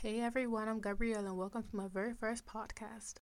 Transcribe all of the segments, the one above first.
Hey everyone, I'm Gabrielle and welcome to my very first podcast.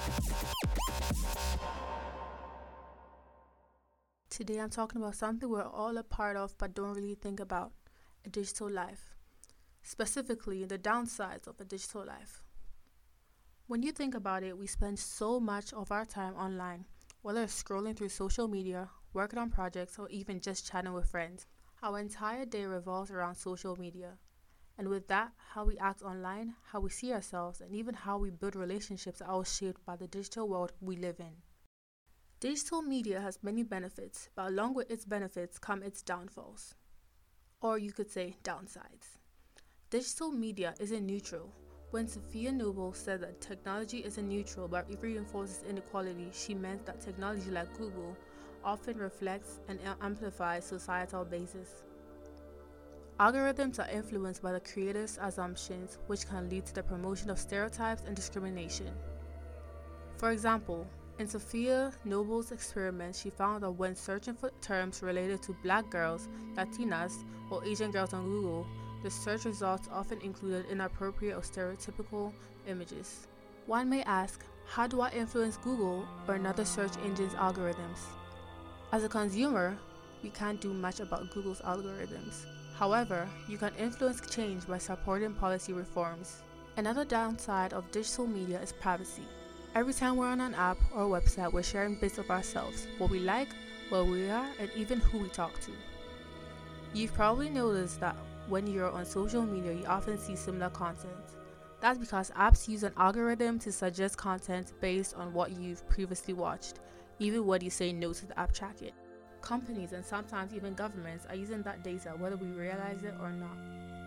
Today I'm talking about something we're all a part of but don't really think about, a digital life. Specifically, the downsides of a digital life. When you think about it, we spend so much of our time online, whether it's scrolling through social media, working on projects, or even just chatting with friends. Our entire day revolves around social media. And with that, how we act online, how we see ourselves, and even how we build relationships are all shaped by the digital world we live in. Digital media has many benefits, but along with its benefits come its downfalls. Or you could say downsides. Digital media isn't neutral. When Safiya Noble said that technology isn't neutral but it reinforces inequality, she meant that technology like Google often reflects and amplifies societal bases. Algorithms are influenced by the creator's assumptions, which can lead to the promotion of stereotypes and discrimination. For example, in Safiya Noble's experiment, she found that when searching for terms related to Black girls, Latinas, or Asian girls on Google, the search results often included inappropriate or stereotypical images. One may ask, how do I influence Google or another search engine's algorithms? As a consumer, we can't do much about Google's algorithms. However, you can influence change by supporting policy reforms. Another downside of digital media is privacy. Every time we're on an app or a website, we're sharing bits of ourselves, what we like, where we are, and even who we talk to. You've probably noticed that when you're on social media, you often see similar content. That's because apps use an algorithm to suggest content based on what you've previously watched, even when you say no to the app tracking. Companies and sometimes even governments are using that data whether we realize it or not.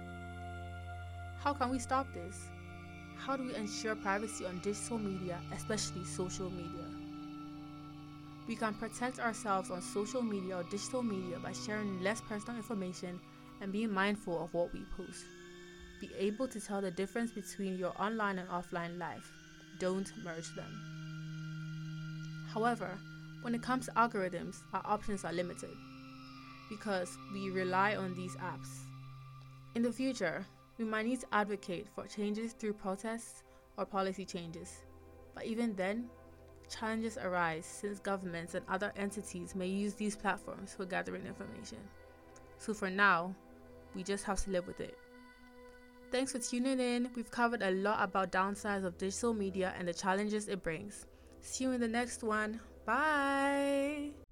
How can we stop this? How do we ensure privacy on digital media, especially social media? We can protect ourselves on social media or digital media by sharing less personal information and being mindful of what we post. Be able to tell the difference between your online and offline life. Don't merge them. However, when it comes to algorithms, our options are limited because we rely on these apps. In the future, we might need to advocate for changes through protests or policy changes. But even then, challenges arise since governments and other entities may use these platforms for gathering information. So for now, we just have to live with it. Thanks for tuning in. We've covered a lot about downsides of digital media and the challenges it brings. See you in the next one. Bye!